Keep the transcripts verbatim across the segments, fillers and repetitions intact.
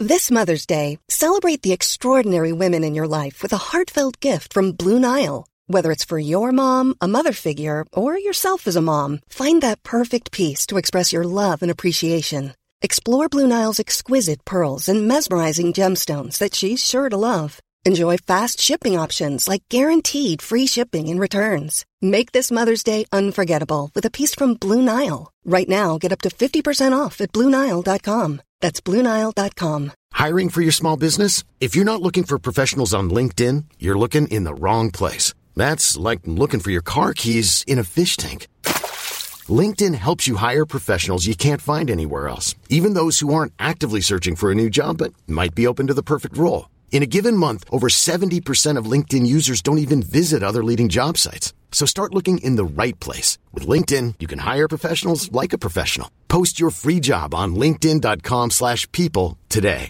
This Mother's Day, celebrate the extraordinary women in your life with a heartfelt gift from Blue Nile. Whether it's for your mom, a mother figure, or yourself as a mom, find that perfect piece to express your love and appreciation. Explore Blue Nile's exquisite pearls and mesmerizing gemstones that she's sure to love. Enjoy fast shipping options like guaranteed free shipping and returns. Make this Mother's Day unforgettable with a piece from Blue Nile. Right now, get up to fifty percent off at Blue Nile dot com. That's Blue Nile dot com. Hiring for your small business? If you're not looking for professionals on LinkedIn, you're looking in the wrong place. That's like looking for your car keys in a fish tank. LinkedIn helps you hire professionals you can't find anywhere else, even those who aren't actively searching for a new job but might be open to the perfect role. In a given month, over seventy percent of LinkedIn users don't even visit other leading job sites. So start looking in the right place. With LinkedIn, you can hire professionals like a professional. Post your free job on linkedin dot com slash people today.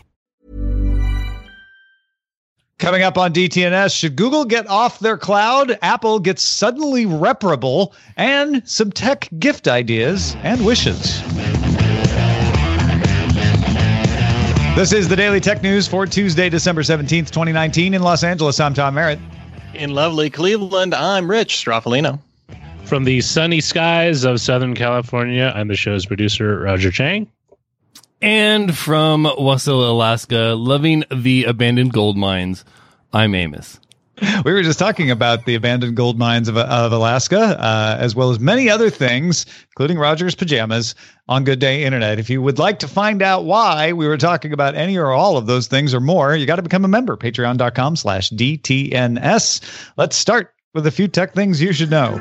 Coming up on D T N S, should Google get off their cloud? Apple gets suddenly reparable, and some tech gift ideas and wishes. This is the Daily Tech News for Tuesday, December seventeenth, twenty nineteen. In Los Angeles, I'm Tom Merritt. In lovely Cleveland, I'm Rich Stroffolino. From the sunny skies of Southern California, I'm the show's producer, Roger Chang. And from Wasilla, Alaska, loving the abandoned gold mines, I'm Amos. We were just talking about the abandoned gold mines of, of Alaska, uh, as well as many other things, including Roger's pajamas, on Good Day Internet. If you would like to find out why we were talking about any or all of those things or more, you got to become a member. Patreon dot com slash D T N S. Let's start with a few tech things you should know.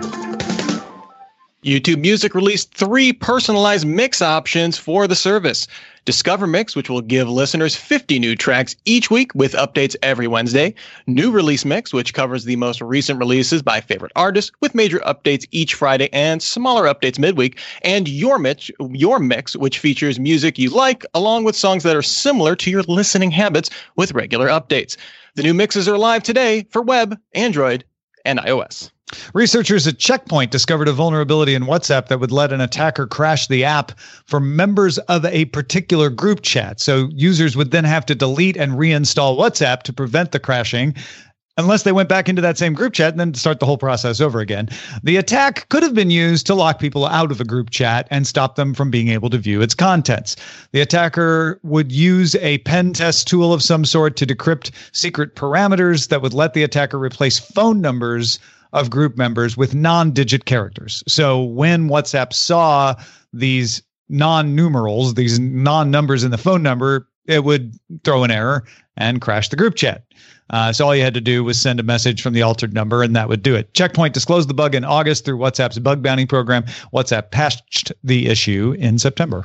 YouTube Music released three personalized mix options for the service. Discover Mix, which will give listeners fifty new tracks each week with updates every Wednesday. New Release Mix, which covers the most recent releases by favorite artists with major updates each Friday and smaller updates midweek. And Your Mix, Your Mix, which features music you like along with songs that are similar to your listening habits with regular updates. The new mixes are live today for web, Android, and iOS. Researchers at Checkpoint discovered a vulnerability in WhatsApp that would let an attacker crash the app for members of a particular group chat. So users would then have to delete and reinstall WhatsApp to prevent the crashing, unless they went back into that same group chat and then start the whole process over again. The attack could have been used to lock people out of a group chat and stop them from being able to view its contents. The attacker would use a pen test tool of some sort to decrypt secret parameters that would let the attacker replace phone numbers of group members with non-digit characters. So when WhatsApp saw these non-numerals, these non-numbers in the phone number, it would throw an error and crash the group chat. Uh, so all you had to do was send a message from the altered number, and that would do it. Checkpoint disclosed the bug in August through WhatsApp's bug bounty program. WhatsApp patched the issue in September.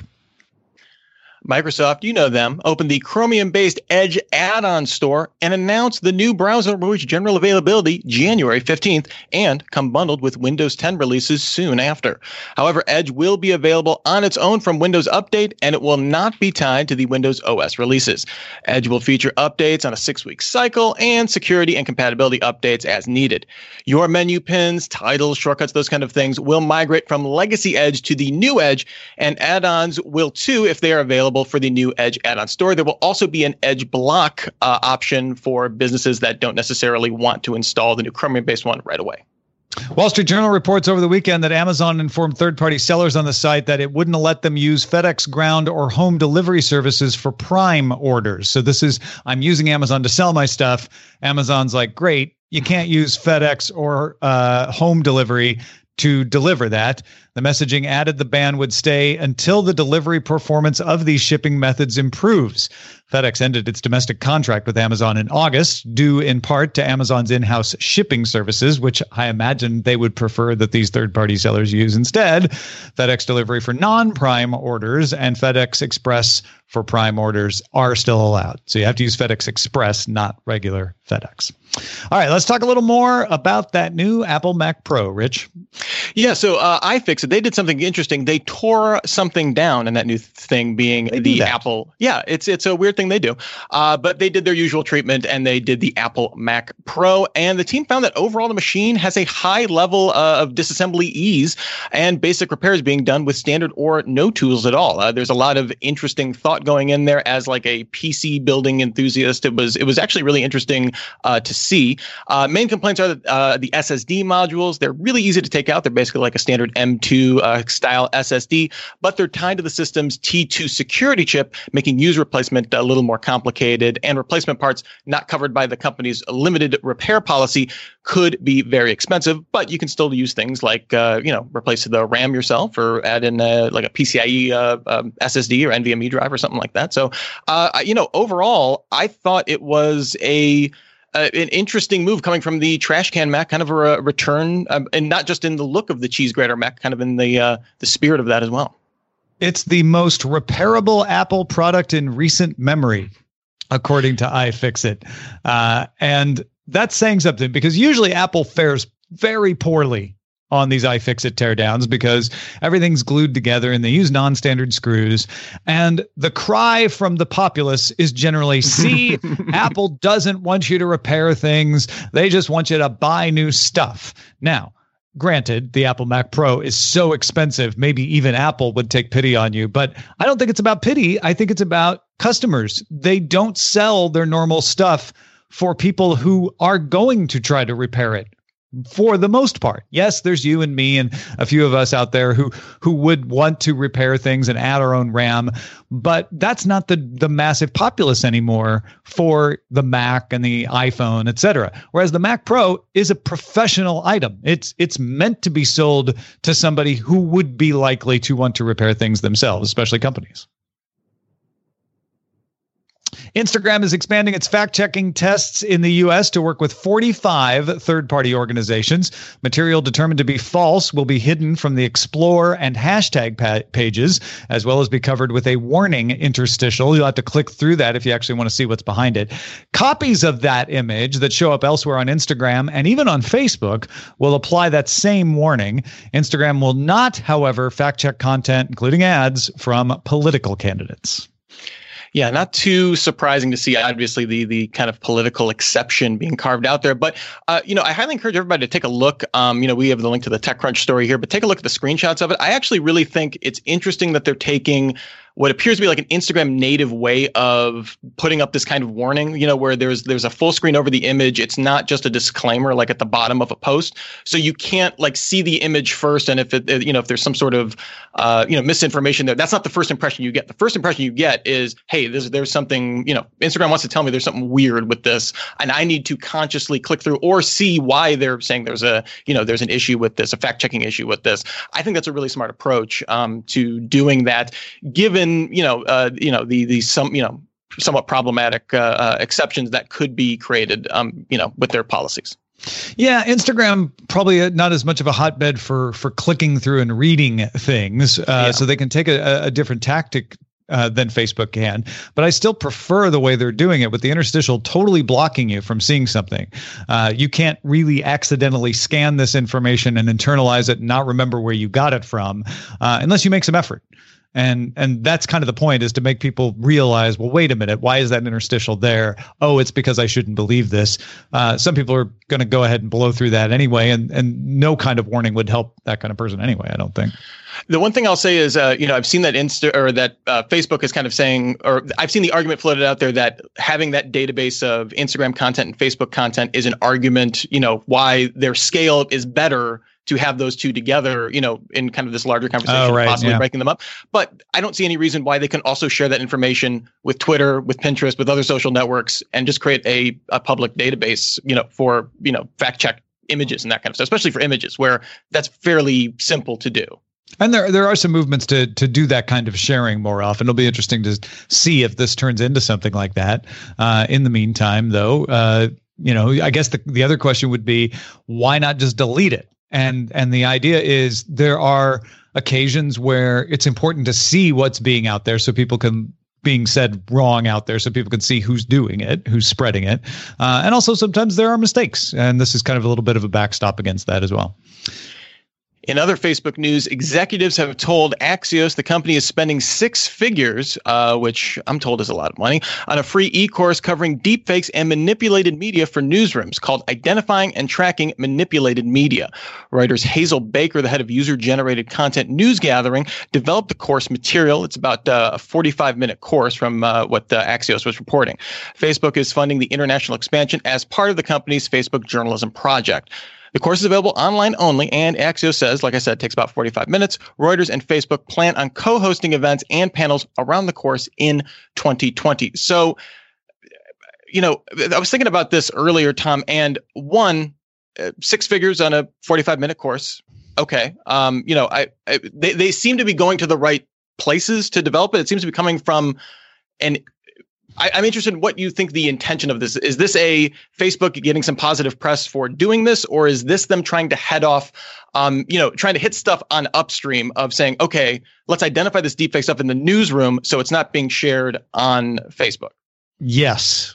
Microsoft, you know them, opened the Chromium-based Edge add-on store and announced the new browser will reach general availability January fifteenth and come bundled with Windows ten releases soon after. However, Edge will be available on its own from Windows Update, and it will not be tied to the Windows O S releases. Edge will feature updates on a six-week cycle and security and compatibility updates as needed. Your menu pins, titles, shortcuts, those kind of things will migrate from legacy Edge to the new Edge, and add-ons will too if they are available for the new Edge add-on store. There will also be an Edge block uh, option for businesses that don't necessarily want to install the new Chromium-based one right away. Wall Street Journal reports over the weekend that Amazon informed third-party sellers on the site that it wouldn't let them use FedEx Ground or home delivery services for Prime orders. So this is, I'm using Amazon to sell my stuff. Amazon's like, great, you can't use FedEx or uh, home delivery to deliver that. The messaging added the ban would stay until the delivery performance of these shipping methods improves. FedEx ended its domestic contract with Amazon in August, due in part to Amazon's in-house shipping services, which I imagine they would prefer that these third-party sellers use instead. FedEx delivery for non-Prime orders and FedEx Express for Prime orders are still allowed. So you have to use FedEx Express, not regular FedEx. All right, let's talk a little more about that new Apple Mac Pro, Rich. Yeah, so uh, iFixit, they did something interesting. They tore something down, and that new thing being the Apple. Yeah, it's it's a weird thing they do. Uh, but they did their usual treatment, and they did the Apple Mac Pro. And the team found that overall the machine has a high level uh, of disassembly ease and basic repairs being done with standard or no tools at all. Uh, there's a lot of interesting thought going in there. As like a P C building enthusiast, it was it was actually really interesting uh, to see. Uh, main complaints are that uh, the S S D modules. They're really easy to take out. They're basically like a standard M two uh, style S S D, but they're tied to the system's T two security chip, making user replacement a little more complicated, and replacement parts not covered by the company's limited repair policy could be very expensive. But you can still use things like uh, you know replace the RAM yourself, or add in a, like a P C I E uh, um, S S D or NVMe drive or something like that. So uh, you know overall, I thought it was a Uh, an interesting move coming from the trash can Mac, kind of a, a return, um, and not just in the look of the cheese grater Mac, kind of in the uh, the spirit of that as well. It's the most repairable Apple product in recent memory, according to iFixit. Uh, and that's saying something, because usually Apple fares very poorly on these iFixit teardowns because everything's glued together and they use non-standard screws. And the cry from the populace is generally, see, Apple doesn't want you to repair things. They just want you to buy new stuff. Now, granted, the Apple Mac Pro is so expensive, maybe even Apple would take pity on you. But I don't think it's about pity. I think it's about customers. They don't sell their normal stuff for people who are going to try to repair it. For the most part. Yes, there's you and me and a few of us out there who who would want to repair things and add our own RAM, but that's not the the massive populace anymore for the Mac and the iPhone, et cetera. Whereas the Mac Pro is a professional item. It's it's meant to be sold to somebody who would be likely to want to repair things themselves, especially companies. Instagram is expanding its fact-checking tests in the U S to work with forty-five third-party organizations. Material determined to be false will be hidden from the Explore and hashtag pa- pages, as well as be covered with a warning interstitial. You'll have to click through that if you actually want to see what's behind it. Copies of that image that show up elsewhere on Instagram and even on Facebook will apply that same warning. Instagram will not, however, fact-check content, including ads, from political candidates. Yeah, not too surprising to see, obviously, the the kind of political exception being carved out there. But, uh, you know, I highly encourage everybody to take a look. Um, you know, we have the link to the TechCrunch story here, but take a look at the screenshots of it. I actually really think it's interesting that they're taking what appears to be like an Instagram native way of putting up this kind of warning, you know, where there's there's a full screen over the image. It's not just a disclaimer like at the bottom of a post. So you can't like see the image first. And if it, you know, if there's some sort of, uh, you know, misinformation there, that's not the first impression you get. The first impression you get is, hey, there's, there's something, you know, Instagram wants to tell me there's something weird with this, and I need to consciously click through or see why they're saying there's a, you know, there's an issue with this, a fact checking issue with this. I think that's a really smart approach um, to doing that, given you know, uh, you know, the the some you know somewhat problematic uh, uh, exceptions that could be created, um, you know, with their policies. Yeah, Instagram probably not as much of a hotbed for for clicking through and reading things, uh, yeah. So they can take a, a different tactic uh, than Facebook can. But I still prefer the way they're doing it with the interstitial totally blocking you from seeing something. Uh, you can't really accidentally scan this information and internalize it and not remember where you got it from uh, unless you make some effort. And and that's kind of the point, is to make people realize, well, wait a minute, why is that interstitial there? Oh, it's because I shouldn't believe this. Uh, some people are going to go ahead and blow through that anyway, and and no kind of warning would help that kind of person anyway, I don't think. The one thing I'll say is, uh, you know, I've seen that Insta or that uh, Facebook is kind of saying, or I've seen the argument floated out there that having that database of Instagram content and Facebook content is an argument, you know, why their scale is better to have those two together, you know, in kind of this larger conversation, oh, right, possibly yeah. breaking them up. But I don't see any reason why they can also share that information with Twitter, with Pinterest, with other social networks, and just create a, a public database, you know, for, you know, fact check images and that kind of stuff, especially for images where that's fairly simple to do. And there there are some movements to to do that kind of sharing more often. It'll be interesting to see if this turns into something like that. Uh, in the meantime, though, uh, you know, I guess the, the other question would be, why not just delete it? And and the idea is there are occasions where it's important to see what's being out there so people can being said wrong out there so people can see who's doing it, who's spreading it. Uh, and also sometimes there are mistakes. And this is kind of a little bit of a backstop against that as well. In other Facebook news, executives have told Axios the company is spending six figures, uh, which I'm told is a lot of money, on a free e-course covering deepfakes and manipulated media for newsrooms called Identifying and Tracking Manipulated Media. Reuters' Hazel Baker, the head of user-generated content news gathering, developed the course material. It's about uh, a forty-five minute course from uh, what uh, Axios was reporting. Facebook is funding the international expansion as part of the company's Facebook journalism project. The course is available online only, and Axios says, like I said, it takes about forty-five minutes. Reuters and Facebook plan on co-hosting events and panels around the course in twenty twenty. So, you know, I was thinking about this earlier, Tom, and one, uh, six figures on a forty-five minute course. Okay. Um, you know, I, I they, they seem to be going to the right places to develop it. It seems to be coming from an I, I'm interested in what you think the intention of this is. Is this a Facebook getting some positive press for doing this, or is this them trying to head off, um, you know, trying to hit stuff on upstream of saying, okay, let's identify this deepfake stuff in the newsroom so it's not being shared on Facebook? Yes.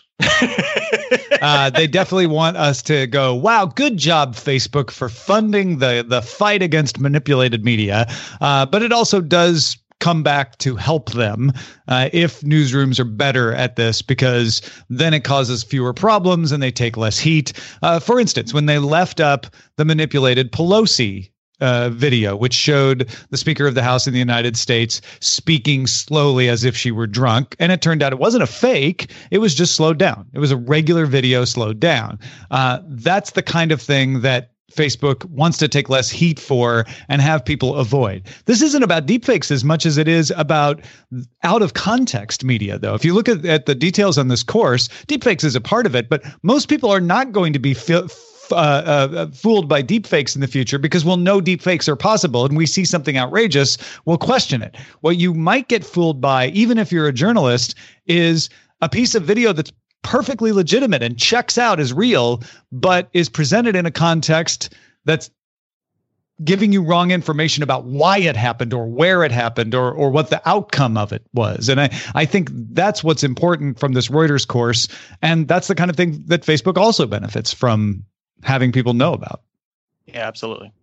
uh, they definitely want us to go, wow, good job, Facebook, for funding the, the fight against manipulated media. Uh, but it also does come back to help them uh, if newsrooms are better at this, because then it causes fewer problems and they take less heat. Uh, for instance, when they left up the manipulated Pelosi uh, video, which showed the Speaker of the House in the United States speaking slowly as if she were drunk, and it turned out it wasn't a fake, it was just slowed down. It was a regular video slowed down. Uh, that's the kind of thing that Facebook wants to take less heat for and have people avoid. This isn't about deepfakes as much as it is about out of context media, though. If you look at, at the details on this course, deepfakes is a part of it, but most people are not going to be fi- Uh, uh, fooled by deepfakes in the future, because we'll know deepfakes are possible, and we see something outrageous, we'll question it. What you might get fooled by, even if you're a journalist, is a piece of video that's perfectly legitimate and checks out as real, but is presented in a context that's giving you wrong information about why it happened or where it happened or or what the outcome of it was. And I, I think that's what's important from this Reuters course. And that's the kind of thing that Facebook also benefits from having people know about. Yeah, absolutely.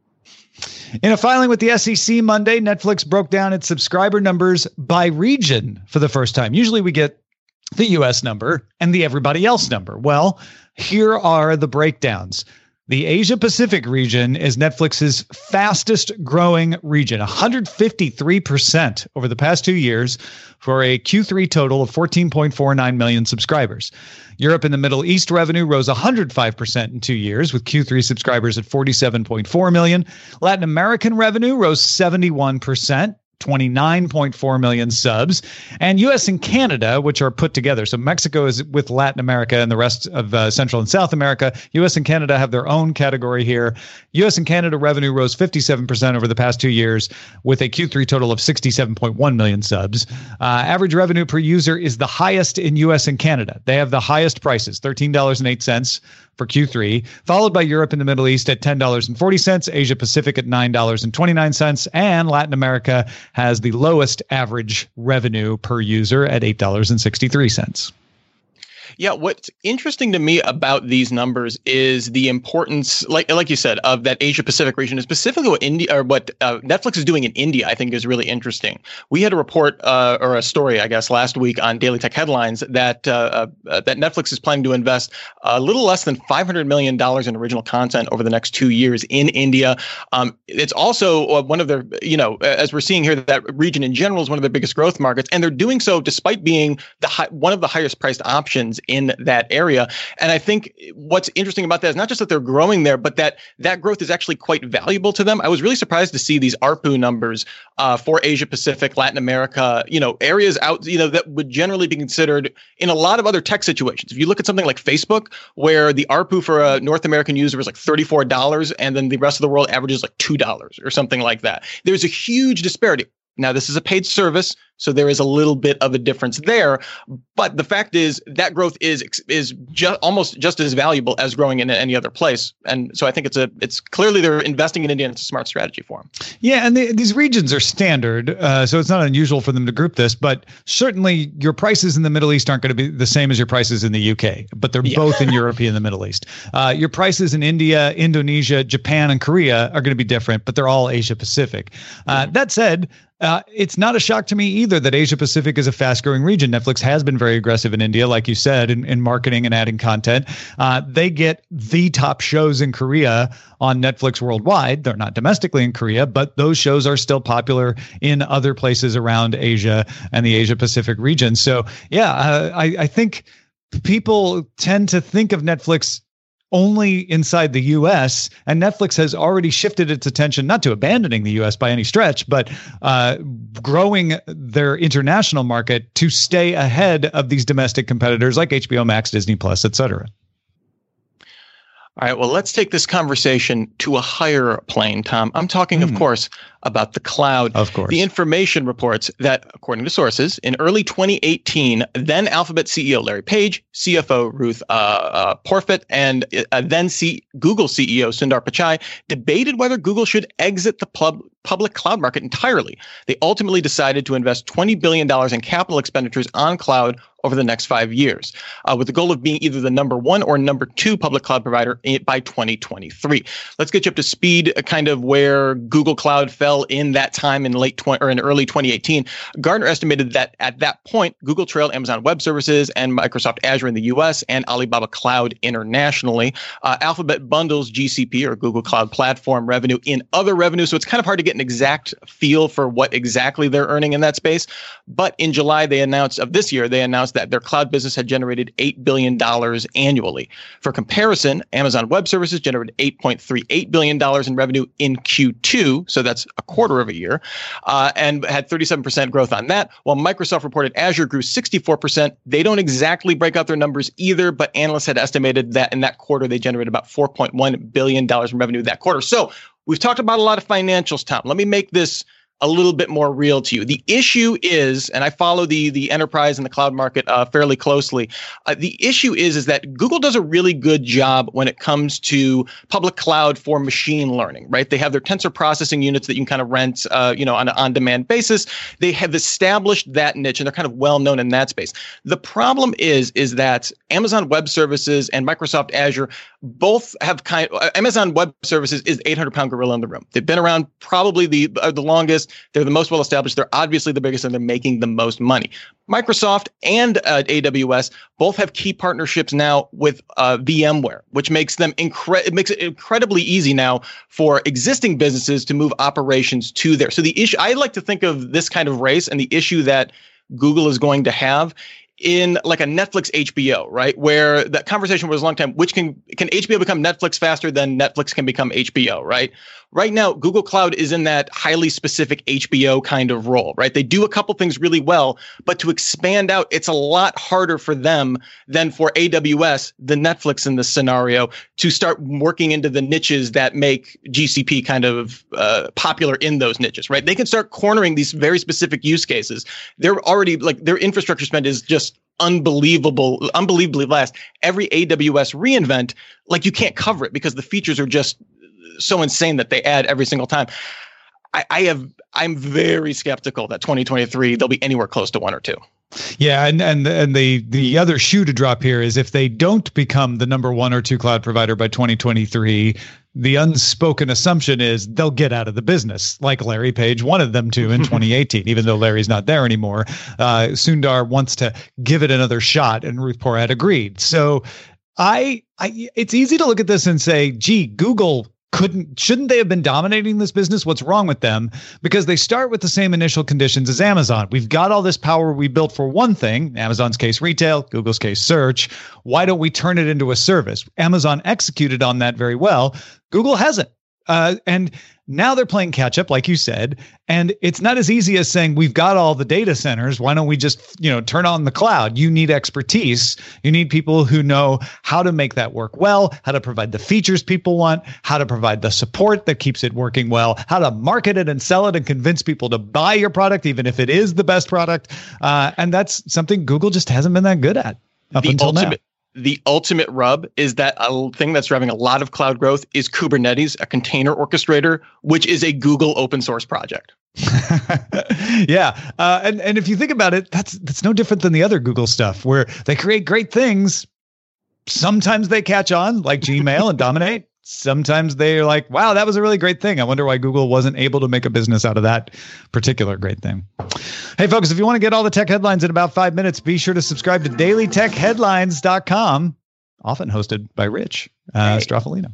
In a filing with the S E C Monday, Netflix broke down its subscriber numbers by region for the first time. Usually we get the U S number and the everybody else number. Well, here are the breakdowns. The Asia Pacific region is Netflix's fastest growing region, one hundred fifty-three percent over the past two years for a Q three total of fourteen point four nine million subscribers. Europe and the Middle East revenue rose one hundred five percent in two years with Q three subscribers at forty-seven point four million. Latin American revenue rose seventy-one percent. twenty-nine point four million subs, and U S and Canada, which are put together. So Mexico is with Latin America and the rest of uh, Central and South America. U S and Canada have their own category here. U S and Canada revenue rose fifty-seven percent over the past two years with a Q three total of sixty-seven point one million subs. Uh, average revenue per user is the highest in U S and Canada. They have the highest prices, thirteen dollars and eight cents for Q three, followed by Europe and the Middle East at ten dollars and forty cents, Asia Pacific at nine dollars and twenty-nine cents, and Latin America has the lowest average revenue per user at eight dollars and sixty-three cents. Yeah, what's interesting to me about these numbers is the importance, like like you said, of that Asia Pacific region, specifically what India or what uh, Netflix is doing in India. I think is really interesting. We had a report uh, or a story, I guess, last week on Daily Tech Headlines that uh, uh, that Netflix is planning to invest a little less than five hundred million dollars in original content over the next two years in India. Um, it's also one of their, you know, as we're seeing here, that region in general is one of their biggest growth markets, and they're doing so despite being the high, one of the highest priced options in that area. And I think what's interesting about that is not just that they're growing there, but that that growth is actually quite valuable to them. I was really surprised to see these A R P U numbers uh, for Asia Pacific, Latin America, you know, areas out, you know, that would generally be considered in a lot of other tech situations. If you look at something like Facebook, where the A R P U for a North American user is like thirty-four dollars, and then the rest of the world averages like two dollars or something like that. There's a huge disparity. Now, this is a paid service, so there is a little bit of a difference there. But the fact is that growth is is just almost just as valuable as growing in any other place. And so I think it's a it's clearly they're investing in India, and it's a smart strategy for them. Yeah, and the, these regions are standard, uh, so it's not unusual for them to group this. But certainly, your prices in the Middle East aren't going to be the same as your prices in the U K, but they're yeah. both in Europe and the Middle East. Uh, your prices in India, Indonesia, Japan, and Korea are going to be different, but they're all Asia Pacific. Uh, mm-hmm. That said, Uh, it's not a shock to me either that Asia Pacific is a fast growing region. Netflix has been very aggressive in India, like you said, in, in marketing and adding content. Uh, they get the top shows in Korea on Netflix worldwide. They're not domestically in Korea, but those shows are still popular in other places around Asia and the Asia Pacific region. So, yeah, uh, I, I think people tend to think of Netflix only inside the U S, and Netflix has already shifted its attention, not to abandoning the U S by any stretch, but uh, growing their international market to stay ahead of these domestic competitors like H B O Max, Disney Plus, et cetera. All right, well, let's take this conversation to a higher plane, Tom. I'm talking, mm. of course, about the cloud. Of course. The information reports that, according to sources, in early twenty eighteen, then Alphabet C E O Larry Page, C F O Ruth uh, uh, Porfit, and uh, then C- Google C E O Sundar Pichai debated whether Google should exit the pub- public cloud market entirely. They ultimately decided to invest twenty billion dollars in capital expenditures on cloud over the next five years, uh, with the goal of being either the number one or number two public cloud provider in, by twenty twenty-three. Let's get you up to speed, uh, kind of where Google Cloud fell in that time in late twenty or in early twenty eighteen. Gartner estimated that at that point, Google trailed Amazon Web Services and Microsoft Azure in the U S and Alibaba Cloud internationally. Uh, Alphabet bundles G C P or Google Cloud Platform revenue in other revenue, so it's kind of hard to get an exact feel for what exactly they're earning in that space. But in July, they announced of this year, they announced that their cloud business had generated eight billion dollars annually. For comparison, Amazon Web Services generated eight point three eight billion dollars in revenue in Q two, so that's a quarter of a year, uh, and had thirty-seven percent growth on that, while Microsoft reported Azure grew sixty-four percent. They don't exactly break out their numbers either, but analysts had estimated that in that quarter, they generated about four point one billion dollars in revenue that quarter. So we've talked about a lot of financials, Tom. Let me make this a little bit more real to you. The issue is, and I follow the the enterprise and the cloud market uh, fairly closely. Uh, the issue is, is that Google does a really good job when it comes to public cloud for machine learning, right? They have their tensor processing units that you can kind of rent, uh, you know, on an on-demand basis. They have established that niche, and they're kind of well known in that space. The problem is, is that Amazon Web Services and Microsoft Azure both have kind. Uh, Amazon Web Services is eight hundred pound gorilla in the room. They've been around probably the uh, the longest. They're the most well-established. They're obviously the biggest, and they're making the most money. Microsoft and uh, A W S both have key partnerships now with uh, VMware, which makes them incre- it makes it incredibly easy now for existing businesses to move operations to there. So the issue, I like to think of this kind of race and the issue that Google is going to have in like a Netflix H B O, right? Where that conversation was a long time, which can, can H B O become Netflix faster than Netflix can become H B O, right? Right now, Google Cloud is in that highly specific H B O kind of role, right? They do a couple things really well, but to expand out, it's a lot harder for them than for A W S, the Netflix in this scenario, to start working into the niches that make G C P kind of uh, popular in those niches, right? They can start cornering these very specific use cases. They're already like their infrastructure spend is just unbelievable, unbelievably vast. Every A W S reInvent, like you can't cover it because the features are just so insane that they add every single time. I, I have, I'm very skeptical that twenty twenty-three they'll be anywhere close to one or two. Yeah, and and and the the other shoe to drop here is if they don't become the number one or two cloud provider by twenty twenty-three, the unspoken assumption is they'll get out of the business, like Larry Page wanted them to in twenty eighteen, even though Larry's not there anymore. Uh, Sundar wants to give it another shot, and Ruth Porat agreed. So I, I, it's easy to look at this and say, gee, Google couldn't, shouldn't they have been dominating this business? What's wrong with them? Because they start with the same initial conditions as Amazon. We've got all this power we built for one thing, Amazon's case retail, Google's case search. Why don't we turn it into a service? Amazon executed on that very well. Google hasn't. Uh, and Now they're playing catch up, like you said, and it's not as easy as saying we've got all the data centers. Why don't we just, you know, turn on the cloud? You need expertise. You need people who know how to make that work well, how to provide the features people want, how to provide the support that keeps it working well, how to market it and sell it and convince people to buy your product, even if it is the best product. Uh, and that's something Google just hasn't been that good at up the until ultimate- now. The ultimate rub is that a thing that's driving a lot of cloud growth is Kubernetes, a container orchestrator, which is a Google open source project. yeah. Uh, and, and if you think about it, that's, that's no different than the other Google stuff where they create great things. Sometimes they catch on like Gmail and dominate. Sometimes they're like, wow, that was a really great thing. I wonder why Google wasn't able to make a business out of that particular great thing. Hey, folks, if you want to get all the tech headlines in about five minutes, be sure to subscribe to daily tech headlines dot com, often hosted by Rich uh, hey. Straffolino.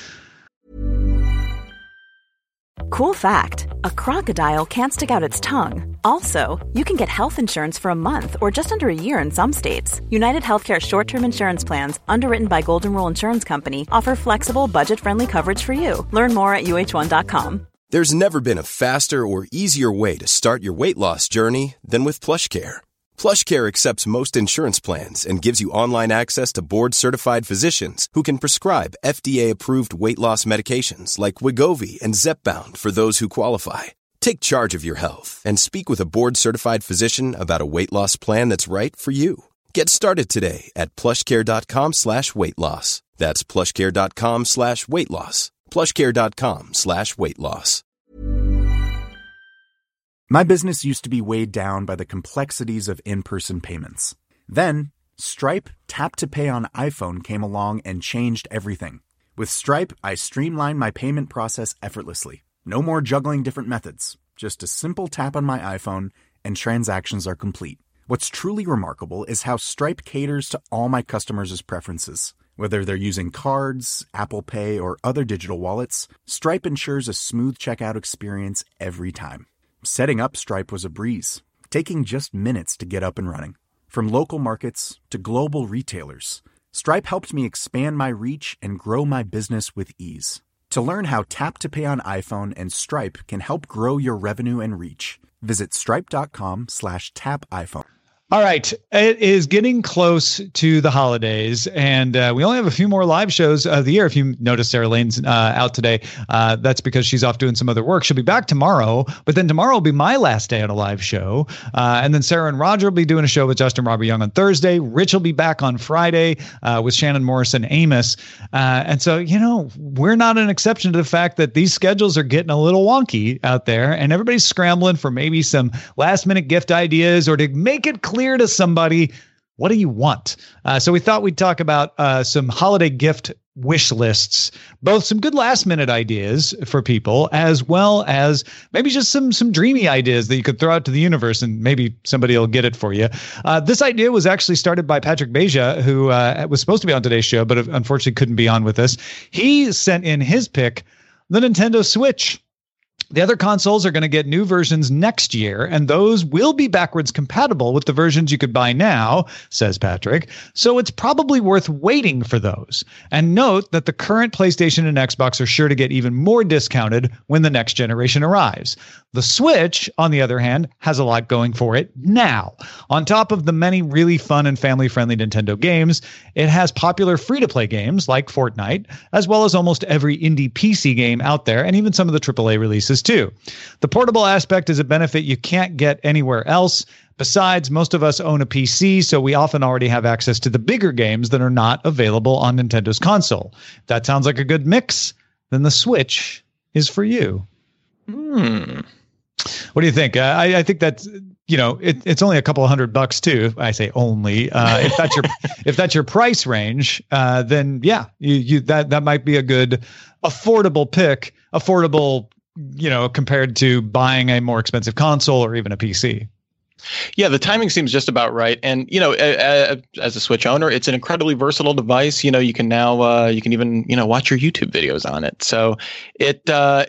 Cool fact, a crocodile can't stick out its tongue. Also, you can get health insurance for a month or just under a year in some states. United Healthcare short-term insurance plans, underwritten by Golden Rule Insurance Company, offer flexible, budget-friendly coverage for you. Learn more at U H one dot com. There's never been a faster or easier way to start your weight loss journey than with PlushCare. PlushCare accepts most insurance plans and gives you online access to board-certified physicians who can prescribe F D A-approved weight loss medications like Wegovy and Zepbound for those who qualify. Take charge of your health and speak with a board-certified physician about a weight loss plan that's right for you. Get started today at plushcare.com slash weight loss. That's plushcare.com slash weight loss. plushcare.com slash weight loss. My business used to be weighed down by the complexities of in-person payments. Then, Stripe Tap to Pay on iPhone came along and changed everything. With Stripe, I streamlined my payment process effortlessly. No more juggling different methods. Just a simple tap on my iPhone and transactions are complete. What's truly remarkable is how Stripe caters to all my customers' preferences. Whether they're using cards, Apple Pay, or other digital wallets, Stripe ensures a smooth checkout experience every time. Setting up Stripe was a breeze, taking just minutes to get up and running. From local markets to global retailers, Stripe helped me expand my reach and grow my business with ease. To learn how Tap to Pay on iPhone and Stripe can help grow your revenue and reach, visit stripe.com slash tap iPhone. All right. It is getting close to the holidays, and uh, we only have a few more live shows of the year. If you notice Sarah Lane's uh, out today, uh, that's because she's off doing some other work. She'll be back tomorrow, but then tomorrow will be my last day on a live show. Uh, and then Sarah and Roger will be doing a show with Justin Robert Young on Thursday. Rich will be back on Friday uh, with Shannon Morris and Amos. Uh, and so, you know, we're not an exception to the fact that these schedules are getting a little wonky out there, and everybody's scrambling for maybe some last minute gift ideas or to make it clear to somebody, what do you want? Uh, so we thought we'd talk about uh, some holiday gift wish lists, both some good last minute ideas for people, as well as maybe just some some dreamy ideas that you could throw out to the universe and maybe somebody will get it for you. Uh, this idea was actually started by Patrick Beja, who uh, was supposed to be on today's show, but unfortunately couldn't be on with us. He sent in his pick, the Nintendo Switch. The other consoles are going to get new versions next year, and those will be backwards compatible with the versions you could buy now, says Patrick. So it's probably worth waiting for those. And note that the current PlayStation and Xbox are sure to get even more discounted when the next generation arrives. The Switch, on the other hand, has a lot going for it now. On top of the many really fun and family-friendly Nintendo games, it has popular free-to-play games like Fortnite, as well as almost every indie P C game out there, and even some of the triple A releases too. The portable aspect is a benefit you can't get anywhere else. Besides, most of us own a P C, so we often already have access to the bigger games that are not available on Nintendo's console. If that sounds like a good mix, then the Switch is for you. Hmm. What do you think? Uh, I, I think that's, you know, it, it's only a couple of hundred bucks too. I say only. Uh, if that's your if that's your price range, uh, then yeah, you you that that might be a good affordable pick. Affordable, you know, compared to buying a more expensive console or even a P C. Yeah, the timing seems just about right. And, you know, uh, as a Switch owner, it's an incredibly versatile device. You know, you can now uh, you can even, you know, watch your YouTube videos on it. So it uh,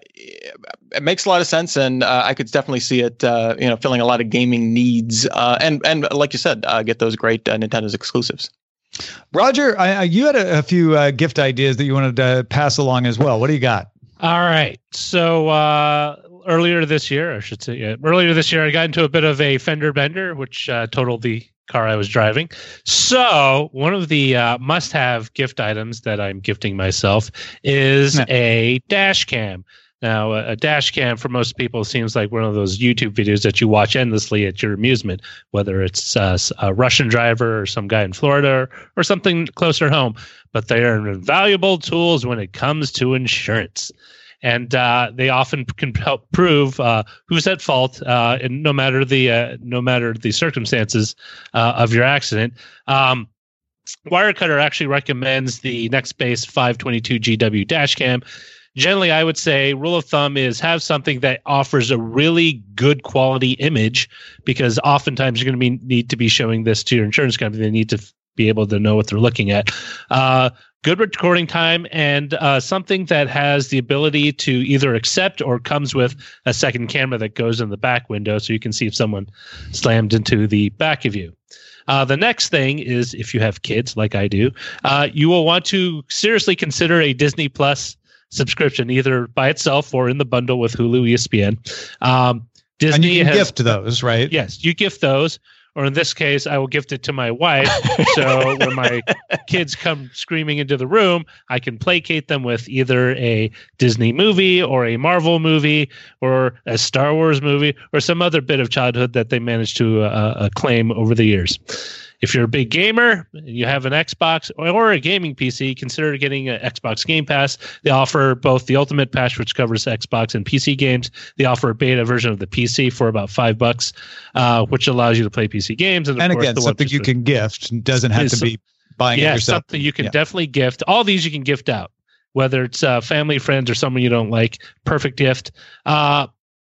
it makes a lot of sense. And uh, I could definitely see it, uh, you know, filling a lot of gaming needs. Uh, and, and like you said, uh, get those great uh, Nintendo's exclusives. Roger, I, you had a, a few uh, gift ideas that you wanted to pass along as well. What do you got? All right. So uh, earlier this year, I should say, yeah, earlier this year, I got into a bit of a fender bender, which uh, totaled the car I was driving. So one of the uh, must-have gift items that I'm gifting myself is no. a dash cam. Now, a, a dash cam for most people seems like one of those YouTube videos that you watch endlessly at your amusement, whether it's uh, a Russian driver or some guy in Florida or, or something closer home. But they are invaluable tools when it comes to insurance. And uh, they often can help prove uh, who's at fault, uh, and no matter the uh, no matter the circumstances uh, of your accident. Um, Wirecutter actually recommends the Nextbase five twenty-two G W dash cam. Generally, I would say rule of thumb is have something that offers a really good quality image, because oftentimes you're going to be, need to be showing this to your insurance company. They need to f- be able to know what they're looking at. Uh, good recording time, and uh, something that has the ability to either accept or comes with a second camera that goes in the back window so you can see if someone slammed into the back of you. Uh, the next thing is, if you have kids like I do, uh, you will want to seriously consider a Disney Plus subscription, either by itself or in the bundle with Hulu, E S P N. Um, Disney and you can has, gift those, right? Yes, you gift those. Or in this case, I will gift it to my wife. So when my kids come screaming into the room, I can placate them with either a Disney movie or a Marvel movie or a Star Wars movie or some other bit of childhood that they managed to uh, acclaim over the years. If you're a big gamer and you have an Xbox or a gaming P C, consider getting an Xbox Game Pass. They offer both the Ultimate Patch, which covers Xbox and P C games. They offer a beta version of the P C for about five bucks, uh, which allows you to play P C games. And, of and course, again, the something you can gift. Doesn't have to be buying yeah, it yourself. Something you can yeah. definitely gift. All these you can gift out, whether it's uh, family, friends, or someone you don't like. Perfect gift. Uh,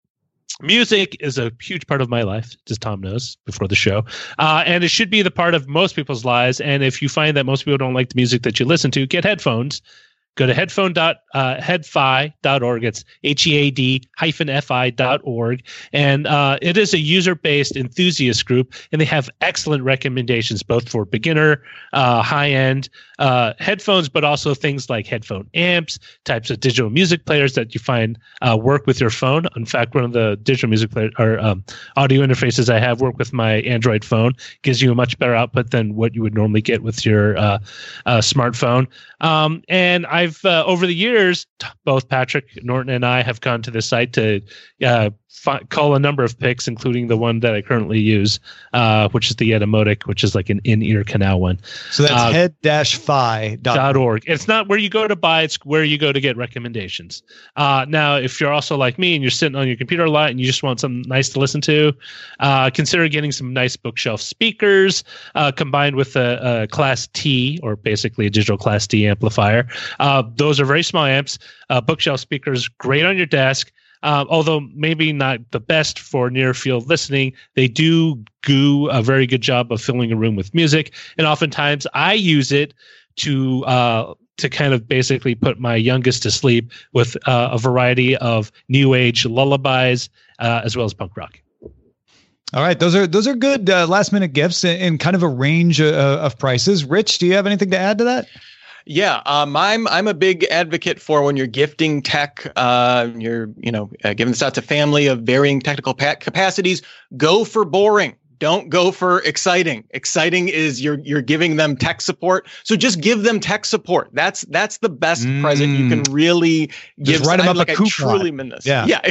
Music is a huge part of my life, as Tom knows before the show. Uh, and it should be the part of most people's lives. And if you find that most people don't like the music that you listen to, get headphones. Go to headphone dot headfi dot org. It's H E A D hyphen F I dot org. And uh, it is a user-based enthusiast group, and they have excellent recommendations, both for beginner, uh, high-end uh, headphones, but also things like headphone amps, types of digital music players that you find uh, work with your phone. In fact, one of the digital music player or um, audio interfaces I have work with my Android phone, gives you a much better output than what you would normally get with your uh, uh, smartphone. Um, and I've uh, over the years, t- both Patrick Norton and I have gone to the site to uh, fi- call a number of picks, including the one that I currently use, uh, which is the Etymotic, which is like an in-ear canal one. So that's uh, head dash fi dot org. It's not where you go to buy; it's where you go to get recommendations. Uh, now, if you're also like me and you're sitting on your computer a lot and you just want something nice to listen to, uh, consider getting some nice bookshelf speakers uh, combined with a, a Class T, or basically a digital Class D amplifier. Uh, those are very small amps. Uh, bookshelf speakers, great on your desk. Uh, although maybe not the best for near field listening, they do do a very good job of filling a room with music. And oftentimes I use it to uh, to kind of basically put my youngest to sleep with uh, a variety of new age lullabies uh, as well as punk rock. All right, those are those are good uh, last minute gifts in, in kind of a range uh, of prices. Rich, do you have anything to add to that? Yeah, um, I'm I'm a big advocate for when you're gifting tech, uh, you're you know uh, giving this out to family of varying technical pa- capacities. Go for boring. Don't go for exciting. Exciting is you're you're giving them tech support. So just give them tech support. That's that's the best mm. present you can really give. Just write them up like a I coupon. truly mean this. Yeah. Yeah.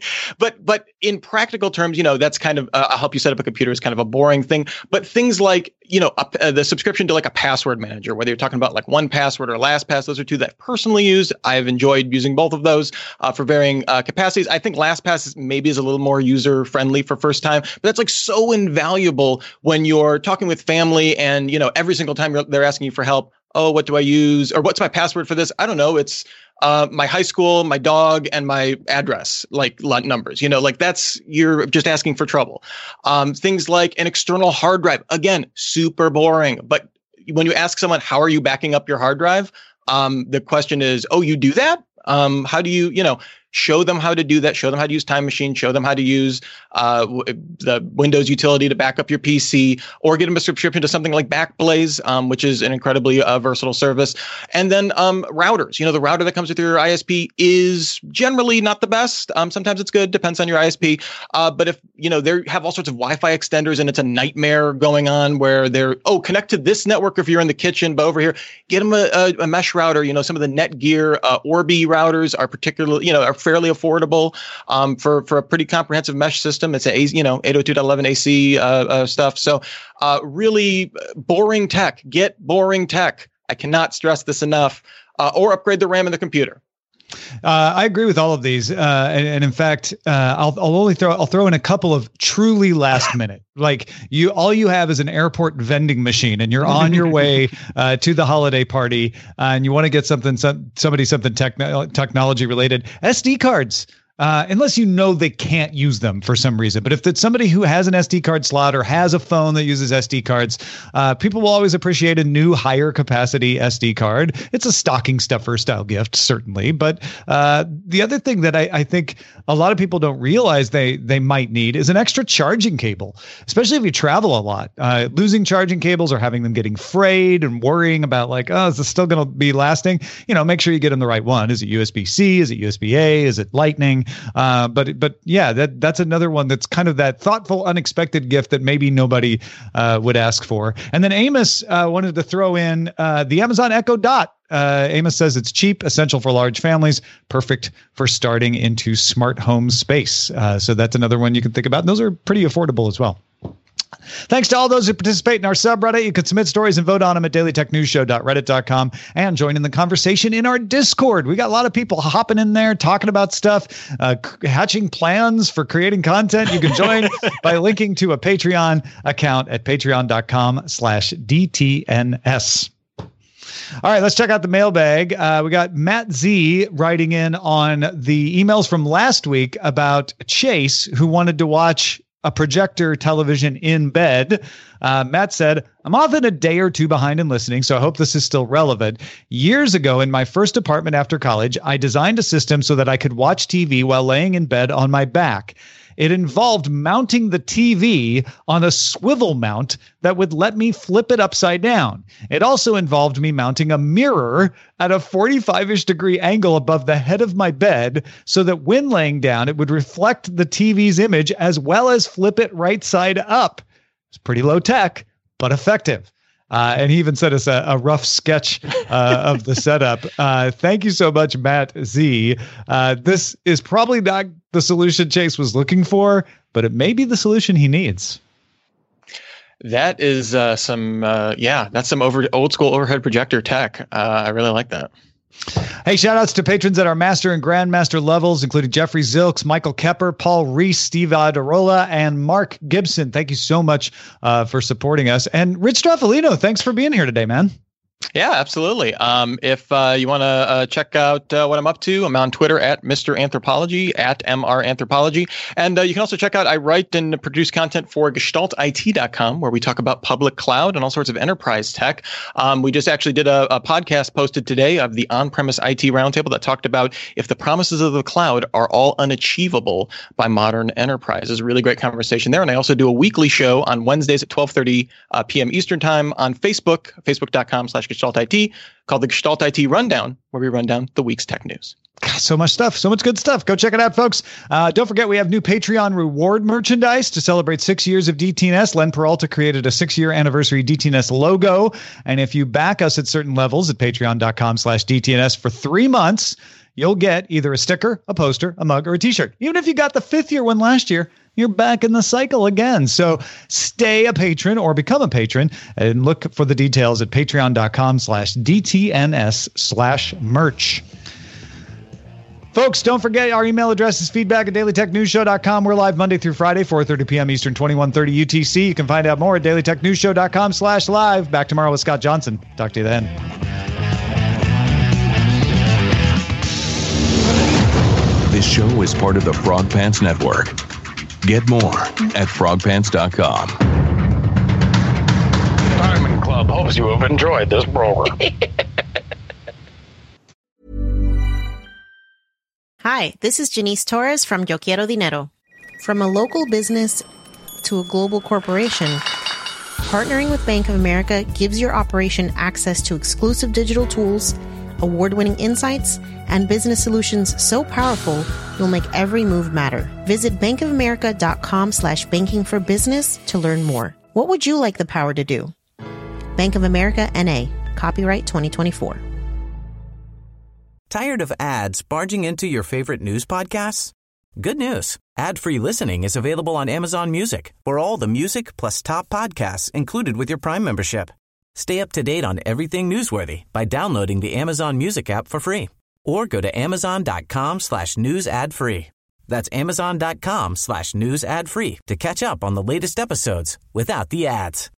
but but in practical terms, you know, that's kind of uh, I'll help you set up a computer is kind of a boring thing. But things like, you know, a, uh, the subscription to like a password manager, whether you're talking about like one password or LastPass, those are two that I personally use. I've enjoyed using both of those uh, for varying uh, capacities. I think LastPass is, maybe is a little more user friendly for first time, but that's like so invaluable when you're talking with family and, you know, every single time you're, they're asking you for help. Oh, what do I use? Or what's my password for this? I don't know. It's uh, my high school, my dog, and my address, like numbers, you know, like that's, you're just asking for trouble. Um, things like an external hard drive, again, super boring. But when you ask someone, how are you backing up your hard drive? Um, the question is, oh, you do that? Um, how do you, you know, show them how to do that, show them how to use Time Machine, show them how to use uh, w- the Windows utility to back up your P C, or get them a subscription to something like Backblaze, um, which is an incredibly uh, versatile service. And then um, routers. You know, the router that comes with your I S P is generally not the best. Um, sometimes it's good, depends on your I S P. Uh, but if, you know, they have all sorts of Wi-Fi extenders and it's a nightmare going on where they're, oh, connect to this network if you're in the kitchen, but over here, get them a, a, a mesh router. You know, some of the Netgear uh, Orbi routers are particularly, you know, are fairly affordable um, for, for a pretty comprehensive mesh system. It's a, you know, eight oh two dot eleven A C uh, uh, stuff. So uh, really boring tech. Get boring tech. I cannot stress this enough. Uh, or upgrade the RAM in the computer. Uh, I agree with all of these, uh, and, and in fact, uh, I'll, I'll only throw I'll throw in a couple of truly last minute. Like you, all you have is an airport vending machine, and you're on your way uh, to the holiday party, uh, and you want to get something, some, somebody something techno- technology related. S D cards. Uh, unless you know they can't use them for some reason. But if it's somebody who has an S D card slot or has a phone that uses S D cards, uh, people will always appreciate a new higher capacity S D card. It's a stocking stuffer style gift, certainly. But uh, the other thing that I, I think a lot of people don't realize they they might need is an extra charging cable, especially if you travel a lot. Uh, losing charging cables or having them getting frayed and worrying about like, oh, is this still going to be lasting? You know, make sure you get them the right one. Is it U S B C? Is it U S B A? Is it Lightning? Uh, but but yeah, that that's another one that's kind of that thoughtful, unexpected gift that maybe nobody uh, would ask for. And then Amos uh, wanted to throw in uh, the Amazon Echo Dot. Uh, Amos says it's cheap, essential for large families, perfect for starting into smart home space. Uh, so that's another one you can think about. And those are pretty affordable as well. Thanks to all those who participate in our subreddit. You can submit stories and vote on them at daily tech news show dot reddit dot com and join in the conversation in our Discord. We got a lot of people hopping in there, talking about stuff, uh, hatching plans for creating content. You can join by linking to a Patreon account at patreon dot com slash D T N S. All right, let's check out the mailbag. Uh, we got Matt Z writing in on the emails from last week about Chase, who wanted to watch a projector television in bed. Uh, Matt said, I'm often a day or two behind in listening, so I hope this is still relevant. Years ago, in my first apartment after college, I designed a system so that I could watch T V while laying in bed on my back. It involved mounting the T V on a swivel mount that would let me flip it upside down. It also involved me mounting a mirror at a forty-five-ish degree angle above the head of my bed so that when laying down, it would reflect the T V's image as well as flip it right side up. It's pretty low tech, but effective. Uh, and he even sent us a, a rough sketch uh, of the setup. Uh, thank you so much, Matt Z. Uh, this is probably not the solution Chase was looking for, but it may be the solution he needs. That is uh, some, uh, yeah, that's some over old school overhead projector tech. Uh, I really like that. Hey, shout outs to patrons at our master and grandmaster levels, including Jeffrey Zilks, Michael Kepper, Paul Reese, Steve Adarola, and Mark Gibson. Thank you so much uh, for supporting us. And Rich Straffolino, thanks for being here today, man. Yeah, absolutely. Um, if uh, you want to uh, check out uh, what I'm up to, I'm on Twitter at Mister Anthropology, at M R Anthropology. And uh, you can also check out, I write and produce content for Gestalt I T dot com, where we talk about public cloud and all sorts of enterprise tech. Um, we just actually did a, a podcast posted today of the on-premise I T roundtable that talked about if the promises of the cloud are all unachievable by modern enterprises. A really great conversation there. And I also do a weekly show on Wednesdays at twelve thirty uh, p.m. Eastern time on Facebook, facebook dot com slash Gestalt I T, called the Gestalt I T Rundown, where we run down the week's tech news. God, so much stuff, so much good stuff. Go check it out, folks. Uh, don't forget, we have new Patreon reward merchandise to celebrate six years of D T N S. Len Peralta created a six-year anniversary D T N S logo. And if you back us at certain levels at patreon dot com slash D T N S for three months, you'll get either a sticker, a poster, a mug, or a t-shirt. Even if you got the fifth year one last year, you're back in the cycle again. So stay a patron or become a patron and look for the details at patreon dot com slash D T N S slash merch. Folks, don't forget our email address is feedback at daily tech news show dot com. We're live Monday through Friday, four thirty p.m. Eastern, twenty-one thirty U T C. You can find out more at daily tech news show dot com slash live. Back tomorrow with Scott Johnson. Talk to you then. This show is part of the Frog Pants Network. Get more at frog pants dot com. Diamond Club hopes you have enjoyed this program. Hi, this is Janice Torres from Yo Quiero Dinero. From a local business to a global corporation, partnering with Bank of America gives your operation access to exclusive digital tools, award-winning insights, and business solutions so powerful you'll make every move matter. Visit bankofamerica.com slash banking for business to learn more. What would you like the power to do? Bank of America, N A. Copyright twenty twenty-four. Tired of ads barging into your favorite news podcasts? Good news. Ad-free listening is available on Amazon Music for all the music plus top podcasts included with your Prime membership. Stay up to date on everything newsworthy by downloading the Amazon Music app for free or go to amazon.com slash news ad free. That's amazon.com slash news ad free to catch up on the latest episodes without the ads.